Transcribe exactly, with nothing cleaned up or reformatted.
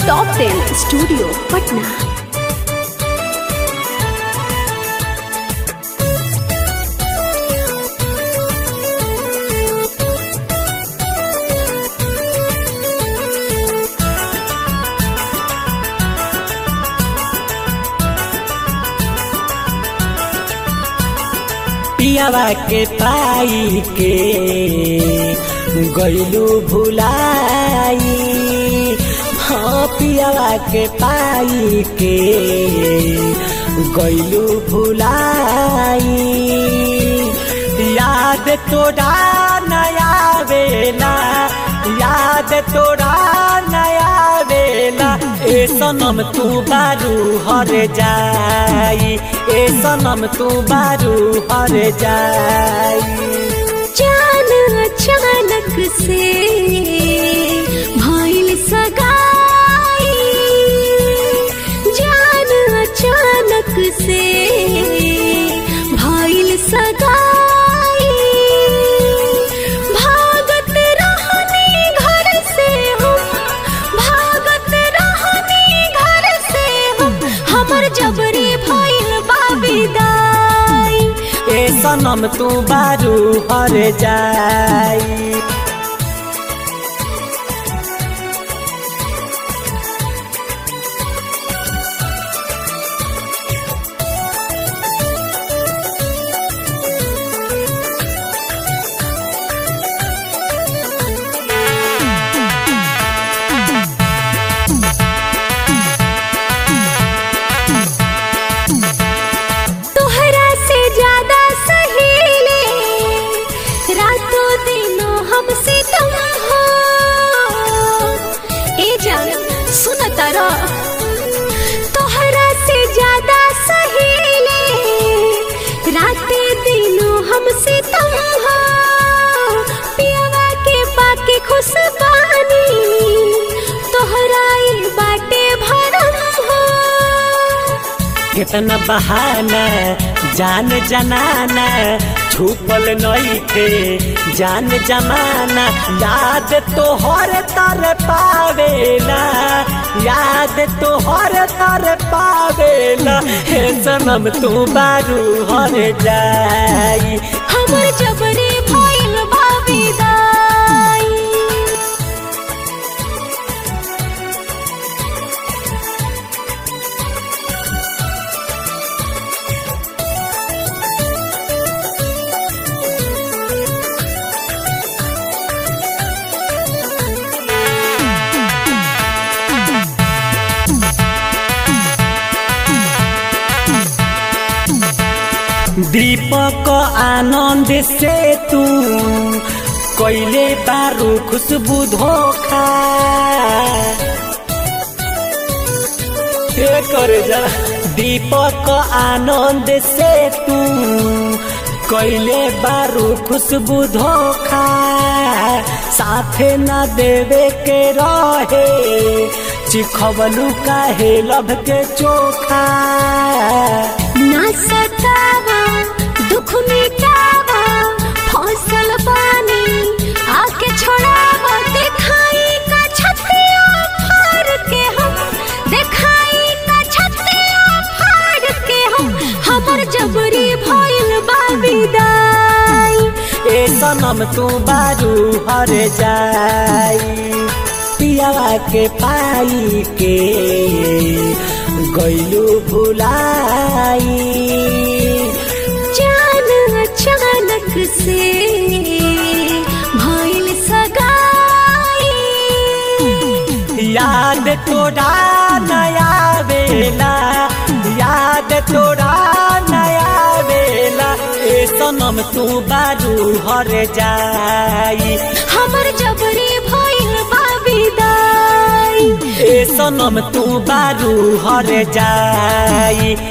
Top टेन studio Patna. पियावा के पाई के गईलू भुलाई, हाँ पियावा के पाई के गईलू भुलाई। याद तोड़ा नया वेला, याद तोड़ा नया वेला, ए सनम तू बारू हर जाई, ए सनम तू बारू हर जाई। जान अचानक से भइल सगाई, जान अचानक से भइल सगाई। भागत रहनी घर से हम, भागत रहनी घर से हम, हमर जबरी भइल बा विदाई। ए सनम तू बारू हर जाई। तोहरा से ज्यादा सहेले रातों दिनों हमसे तुम हो। ए जान सुन तारा, तोहरा से ज्यादा सहेले रातें दिनों हमसे तुम हो। पियावा के पाके खुशबानी तोहरा ई बाटे भरम हो। कितना बहाना जान जनाना छुपल नइखे जान जमाना। याद तो हर तर पावेला, याद तो हर तर पावेला, हे सनम तू बारू हर जाई। हमर जबरी भइल बा विदाई। दीपक आनंद से तू कोइले बारू खुशबू धोखा। कर जा दीपक आनंद से तू कोइले बारू खुशबू धोखा। साथे न देवे के रहे चिखवलू काहे लब के चोखा। ना सतावा दुख मिटावा फसल पानी आके छोड़ावा। देखाई का छतिया फाड़ के हम, देखाई का छतिया फाड़ के हम, हमर जबरी भइल बा विदाई। ए सनम तू बारू हर जाई। पियावा के पाई के गईलू भुलाई। जान अचानक से भइल सगाई। याद तोड़ा नया वेला, याद तोड़ा नया वेला, ए सनम तू बारू हर जाई। हमर जबरी भइल बा विदाई। ए सनम तू बारू हर जाई।